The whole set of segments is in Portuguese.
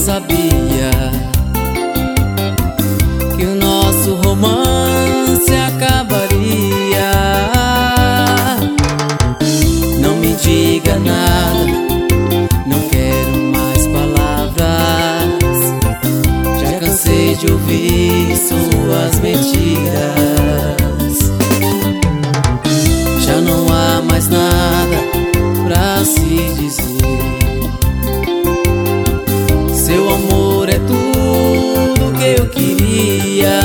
sabia que o nosso romance acabaria. Não me diga nada, não quero mais palavras. Já cansei de ouvir suas mentiras. Já não há mais nada pra se dizer. Seu amor é tudo que eu queria.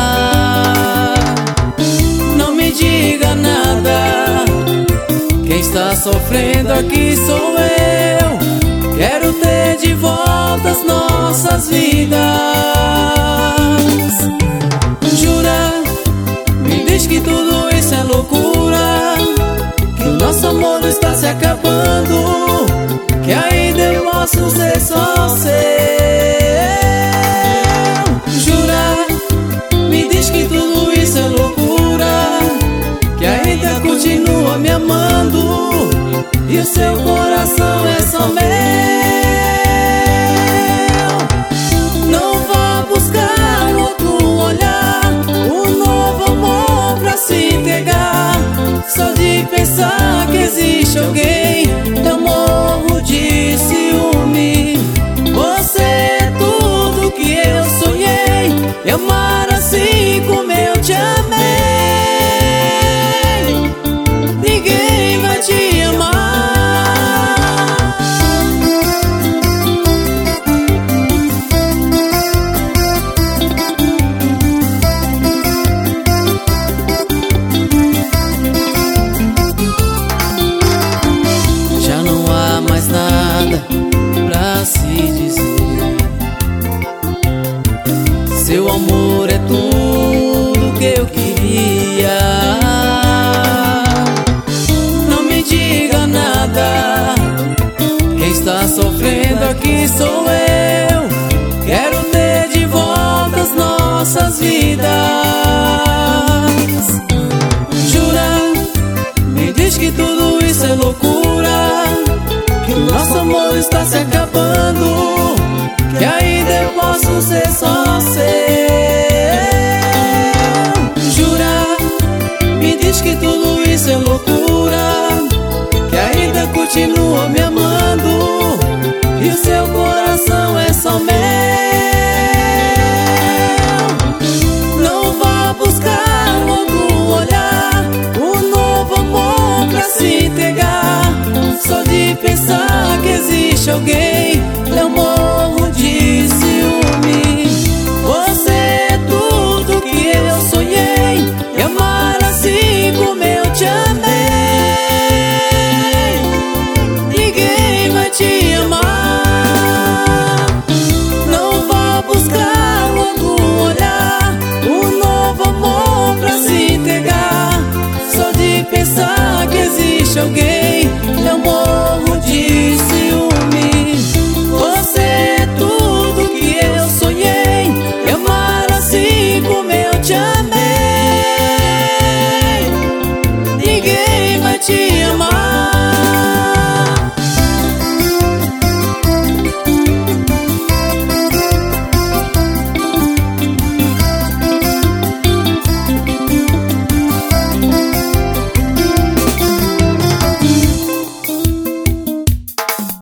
Não me diga nada, quem está sofrendo aqui sou eu. Quero ter de volta as nossas vidas. Jura, me diz que tudo isso é loucura, que o nosso amor está se acabando, que ainda eu posso ser só seu. Jura, me diz que tudo isso é loucura, que ainda continua me amando, e o seu coração é só meu. Não vá buscar outro olhar, um novo amor pra se entregar. Só de pensar que existe alguém eu morro de ciúme. Você é tudo que eu sonhei, e amar assim como eu te amei, ninguém vai te amar. Já não há mais nada pra se dizer. Seu amor é tudo que eu queria. Não me diga nada, quem está sofrendo aqui sou eu. Quero ter de volta as nossas vidas. Jura, me diz que tudo isso é loucura, que o nosso amor está se acabando, que ainda eu posso ser só seu. Jura, me diz que tudo isso é loucura, que ainda continua me amando, e o seu coração é só meu. Não vá buscar outro olhar, um novo amor pra se entregar. Só de pensar que existe alguém